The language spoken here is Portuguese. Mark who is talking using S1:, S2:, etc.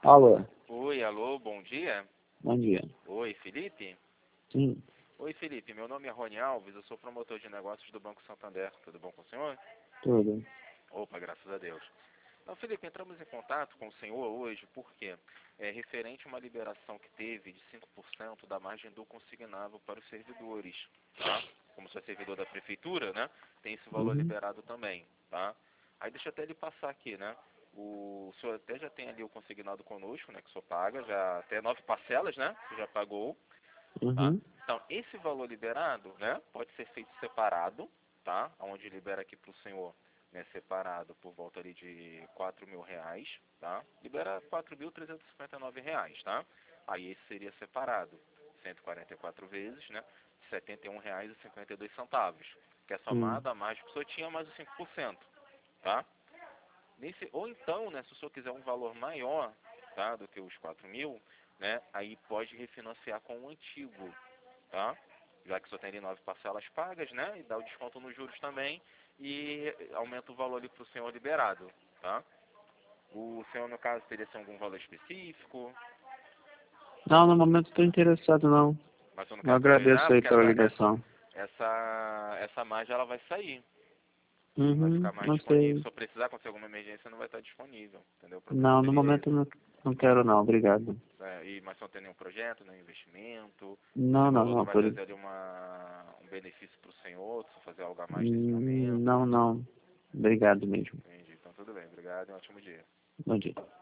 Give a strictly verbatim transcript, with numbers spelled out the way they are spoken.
S1: Alô,
S2: Oi, alô, bom dia.
S1: bom dia.
S2: Oi, Felipe?
S1: Sim,
S2: Oi, Felipe, meu nome é Rony Alves, eu sou promotor de negócios do Banco Santander. Tudo bom com o senhor?
S1: tudo.
S2: Opa, graças a Deus. Então, Felipe, entramos em contato com o senhor hoje porque é referente a uma liberação que teve de cinco por cento da margem do consignável para os servidores, tá? Como você é servidor da prefeitura, né? Tem esse valor
S1: Uhum,
S2: liberado também, tá? Aí deixa eu até ele passar aqui, né? O senhor até já tem ali o consignado conosco, né? Que o senhor paga, já até nove parcelas, né? Que já pagou, tá?
S1: uhum,
S2: Então, esse valor liberado, né? Pode ser feito separado, tá? Onde libera aqui para o senhor, né, separado por volta ali de quatro mil reais, tá? Libera quatro mil trezentos e cinquenta e nove reais, tá? Aí esse seria separado, cento e quarenta e quatro vezes, né? setenta e um reais e cinquenta e dois centavos, que é
S1: hum.
S2: somado a mais que o senhor tinha mais os cinco por cento, tá? Nesse, ou então, né, se o senhor quiser um valor maior, tá, do que os quatro mil, né, aí pode refinanciar com o antigo, tá? Já que só tem ali nove parcelas pagas, né? E dá o desconto nos juros também e aumenta o valor ali para o senhor liberado, tá? O senhor, no caso, teria assim, algum valor específico,
S1: Não, no momento estou interessado não.
S2: mas eu não
S1: Eu
S2: quero terminar,
S1: agradeço aí
S2: porque
S1: pela
S2: essa, essa,
S1: ligação.
S2: essa, essa margem ela vai sair, não vai
S1: Uhum,
S2: ficar mais
S1: não
S2: disponível.
S1: sei.
S2: Se eu precisar acontecer alguma emergência, não vai estar disponível, entendeu? Para
S1: Não, no
S2: transferir
S1: momento
S2: esse.
S1: não, não quero não, obrigado.
S2: É, e, mas não tem nenhum projeto, nenhum investimento, esse
S1: Não, não,
S2: valor não
S1: não,
S2: vai
S1: por...
S2: trazer ali uma, um benefício para o senhor, se fazer algo a mais nesse
S1: hum,
S2: momento.
S1: não, não. Obrigado mesmo.
S2: Entendi. Então tudo bem. Obrigado e um ótimo dia.
S1: Bom dia.